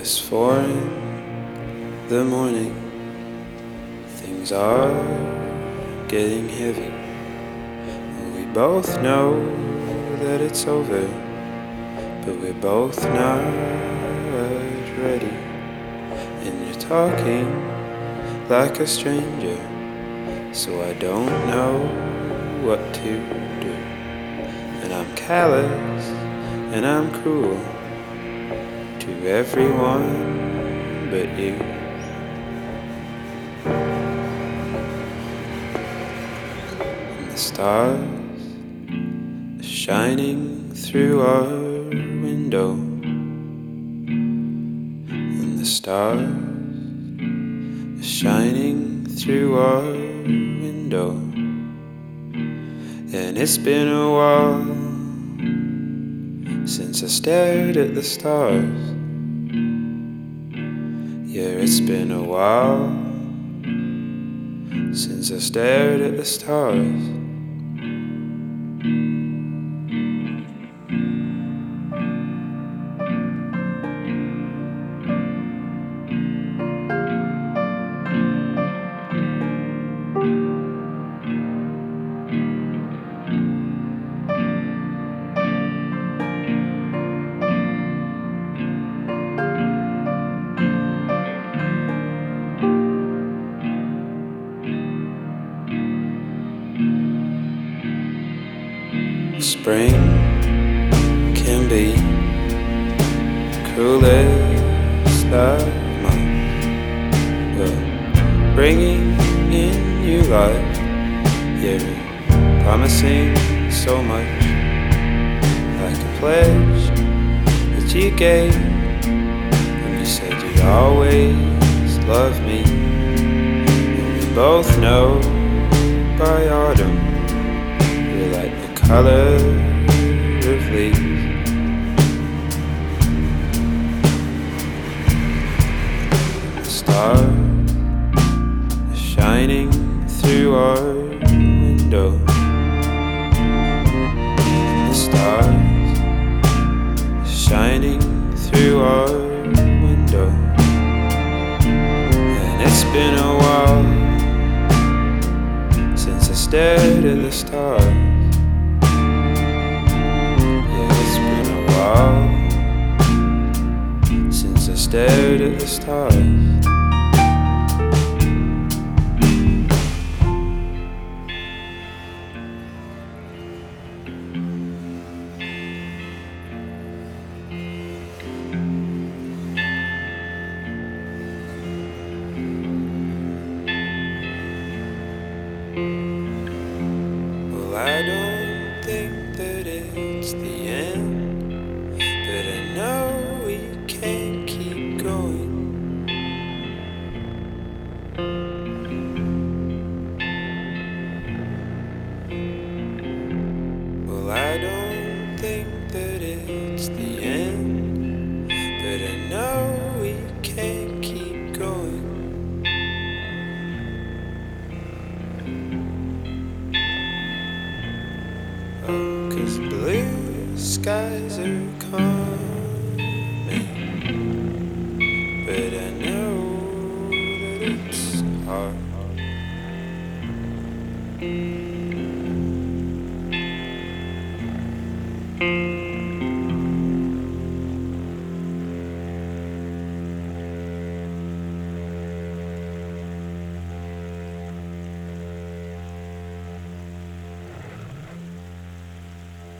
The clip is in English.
It's 4 in the morning. Things are getting heavy. We both know that it's over, but we're both not ready. And you're talking like a stranger, so I don't know what to do. And I'm callous and I'm cruel to everyone but you. And the stars are shining through our window, and the stars are shining through our window. And it's been a while since I stared at the stars. Yeah, it's been a while since I stared at the stars. Spring can be cruelest of months, but bringing in new life, yeah, promising so much, like a pledge that you gave when you said you'd always love me. And we both know by autumn we're like the color of leaves. The stars are shining through our window. The stars are shining through our window. And it's been a while since I stared at the stars. Since I stared at the stars. Well, I don't think that it's the end, but I know we can't keep going. Well, I don't think that it's the end, but I know we can't keep going. Oh, 'cause blue skies are coming, but I know that it's hard.